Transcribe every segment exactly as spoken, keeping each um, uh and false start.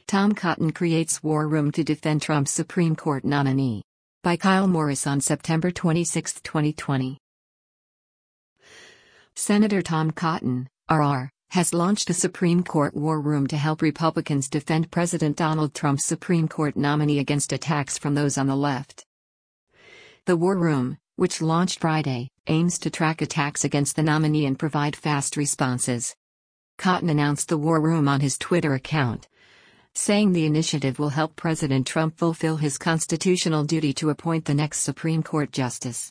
Tom Cotton creates war room to defend Trump's Supreme Court nominee. By Kyle Morris on September twenty-sixth, twenty twenty. Senator Tom Cotton, R R, has launched a Supreme Court war room to help Republicans defend President Donald Trump's Supreme Court nominee against attacks from those on the left. The war room, which launched Friday, aims to track attacks against the nominee and provide fast responses. Cotton announced the war room on his Twitter account, saying the initiative will help President Trump fulfill his constitutional duty to appoint the next Supreme Court justice.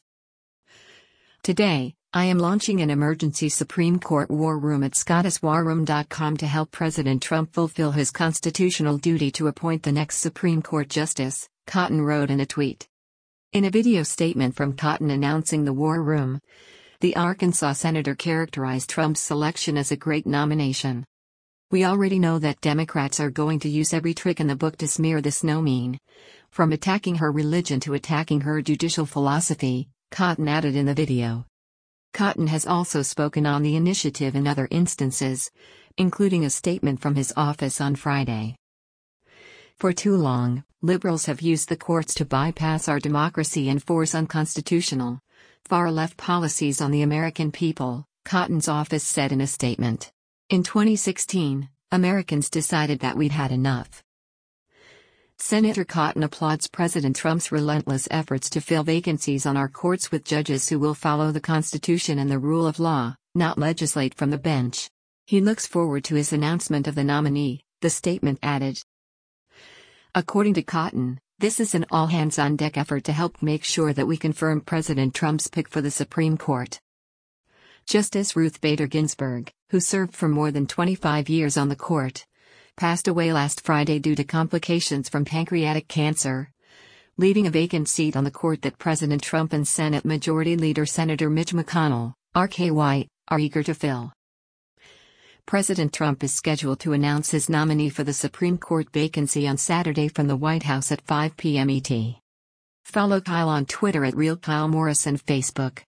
Today, I am launching an emergency Supreme Court war room at scottus war room dot com to help President Trump fulfill his constitutional duty to appoint the next Supreme Court justice, Cotton wrote in a tweet. In a video statement from Cotton announcing the war room, the Arkansas senator characterized Trump's selection as a great nomination. "We already know that Democrats are going to use every trick in the book to smear this no-mean, from attacking her religion to attacking her judicial philosophy," Cotton added in the video. Cotton has also spoken on the initiative in other instances, including a statement from his office on Friday. "For too long, liberals have used the courts to bypass our democracy and force unconstitutional, far-left policies on the American people," Cotton's office said in a statement. "In twenty sixteen, Americans decided that we'd had enough." Senator Cotton applauds President Trump's relentless efforts to fill vacancies on our courts with judges who will follow the Constitution and the rule of law, not legislate from the bench. He looks forward to his announcement of the nominee, the statement added. According to Cotton, this is an all-hands-on-deck effort to help make sure that we confirm President Trump's pick for the Supreme Court. Justice Ruth Bader Ginsburg, who served for more than twenty-five years on the court, passed away last Friday due to complications from pancreatic cancer, leaving a vacant seat on the court that President Trump and Senate Majority Leader Senator Mitch McConnell, R K Y, are eager to fill. President Trump is scheduled to announce his nominee for the Supreme Court vacancy on Saturday from the White House at five p m E T. Follow Kyle on Twitter at Real Kyle Morris and Facebook.